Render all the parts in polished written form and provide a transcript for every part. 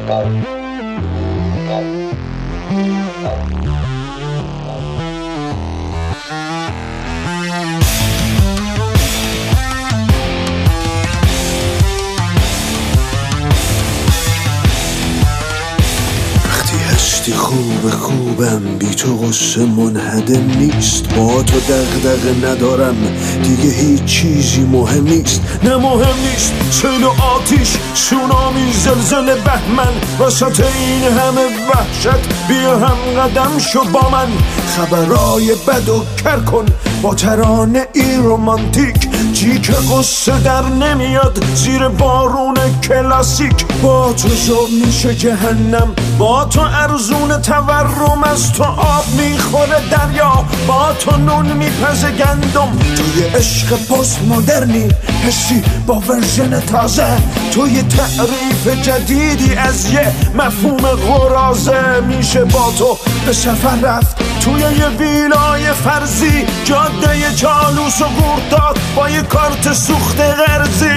خوبم بی تو غصه منهدم نیست، با تو دغدغه ندارم دیگه هیچ چیزی مهم نیست. نه مهم نیست سیل و آتیش، سونامی، زلزله، بهمن، وسط این همه وحشت بیا هم قدم شو با من. خبرای بد و کر کن با ترانه ای رومانتیک، جی که قصه در نمیاد زیر بارون کلاسیک. با تو شب میشه جهنم، با تو ارزون تورم، از تو آب میخوره دریا، با تو نون میپزه گندم. توی عشق پست مدرنی حسی با ورژن تازه، توی تعریف جدیدی از یه مفهوم غرازه. میشه با تو به سفر رفت توی یه ویلای فرضی، جاده چالوس و گرداد با یه کارت سوخت قرضی.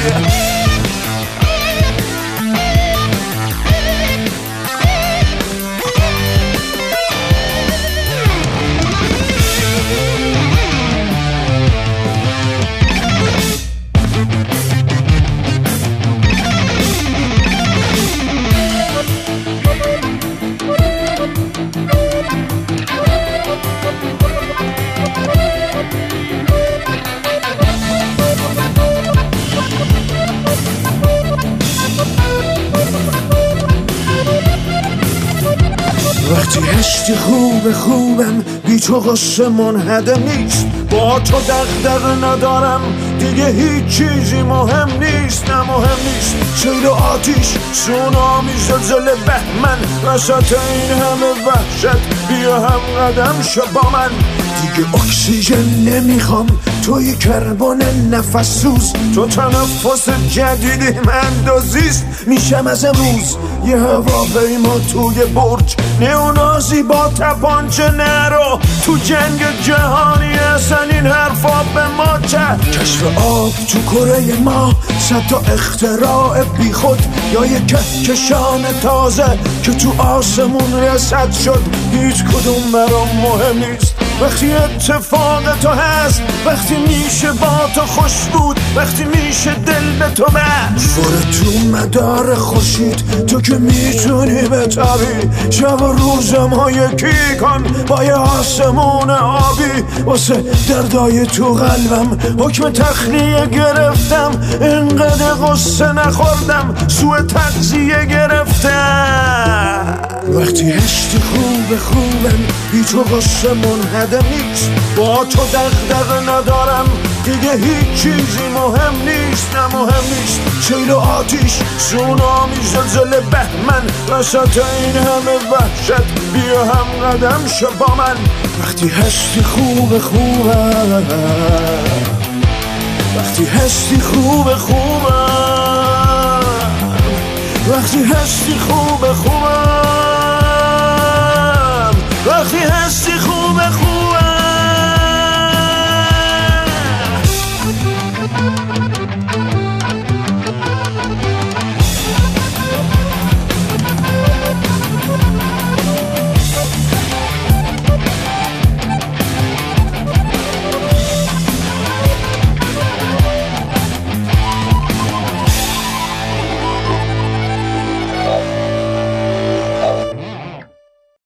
وقتی هستی خوبم بی تو قصه منهدم نیست، با تو دغدغه ندارم دیگه هیچ چیزی مهم نیست. نه مهم نیست سیل و آتیش، سونامی، زلزله، بهمن، وسط این همه وحشت بیا هم قدم شو با من. دیگه اکسیژن نمیخوام توی کربن نفس سوز، تو تنفس جدیدی من دوزیست. میشم از امروز یه هواپیما توی برج، نئونازی با تپانچه نرو تو جنگ جهانی. اصلا این حرفا به ما چه؟ کشف آب تو کره ما، صد تا اختراع بی خود، یا یه کهکشان تازه که تو آسمون رسد شد. هیچ کدوم برام مهم نیست وقتی اتفاق تو هست، وقتی میشه با تو خوش بود، وقتی میشه دل به تو بست. برو تو مدار خورشید تو که میتونی بتابی، شب و روزم ها یکی کن با یه آسمون آبی. واسه دردای تو قلبم حکم تخلیه گرفتم، اینقدر قصه نخوردم سوء تغذیه گرفتم. وقتی هستی خوبم بی تو قصه منهدم نیست، با تو دغدغه ندارم دیگه هیچ چیزی مهم نیست. نه مهم نیست سیل و آتیش، سونامی، زلزله، بهمن، وسط این همه وحشت بیا هم قدم شو با من. وقتی هستی خوبم، وقتی هستی خوبم، وقتی هستی خوبم.